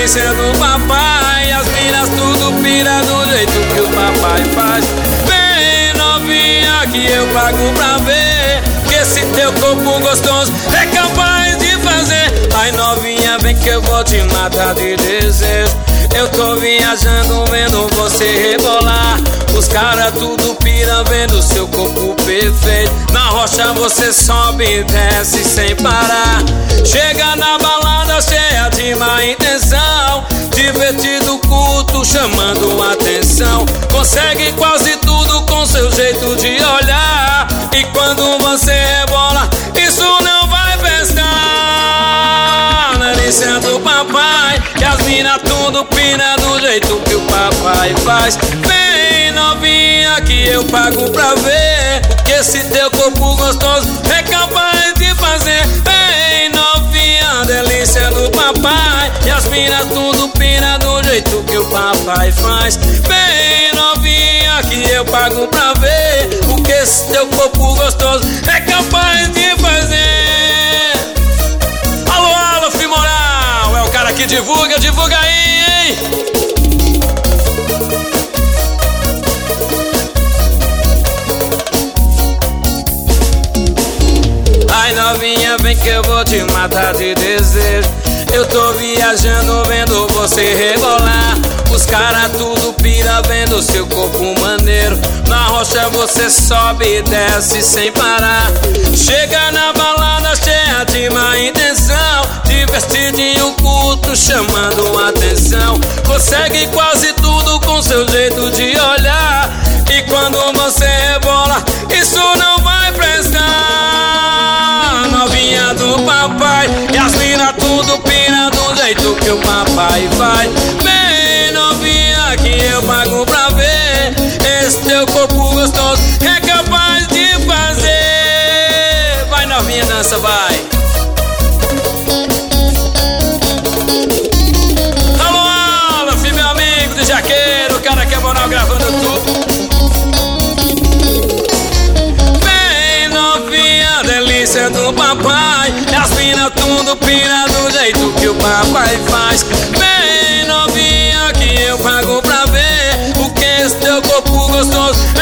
delícia do papai. As minas tudo pira do jeito que o papai faz. Vem novinha que eu pago pra ver, que esse teu corpo gostoso é capaz de fazer. Ai novinha, vem que eu vou te matar de desejo. Eu tô viajando vendo você rebolar. Os caras tudo pira vendo seu corpo perfeito. Na rocha você sobe e desce sem parar. Chega na balada cheia de má intenção, divertido, culto, chamando atenção. Consegue quase tudo com seu jeito de olhar. E quando você rebola, isso não vai prestar. Delícia do papai, que as minas tudo pina do jeito que o papai faz. Vem novinha que eu pago pra ver, que esse teu corpo gostoso é capaz de fazer. Vem novinha, delícia do papai, e as minas tudo pina do jeito que o papai faz. Vem novinha que eu pago pra ver, o que esse teu corpo gostoso é capaz de fazer. Alô, alô, Fimoral, é o cara que divulga, divulga aí, hein? Ai novinha, vem que eu vou te matar de desejo. Eu tô viajando vendo você rebolar. Os caras tudo pira vendo seu corpo maneiro. Na rocha você sobe e desce sem parar. Chega na balada cheia de má intenção, divertidinho, culto, chamando atenção. Consegue quase tudo com seu jeito de olhar. E quando você rebola, isso não vai prestar. Novinha do papai, e as minas tudo pira do jeito que o papai faz. Vem novinha que eu pago pra ver, esse teu corpo gostoso é capaz de fazer. Vai novinha, dança, vai. Alô, alô, filho, meu amigo de Jaqueiro, o cara que é moral gravando tudo. Vem novinha, delícia do papai, as minas tudo pira do jeito que o papai faz. Vem novinha que eu pago pra ver, o que esse teu corpo gostoso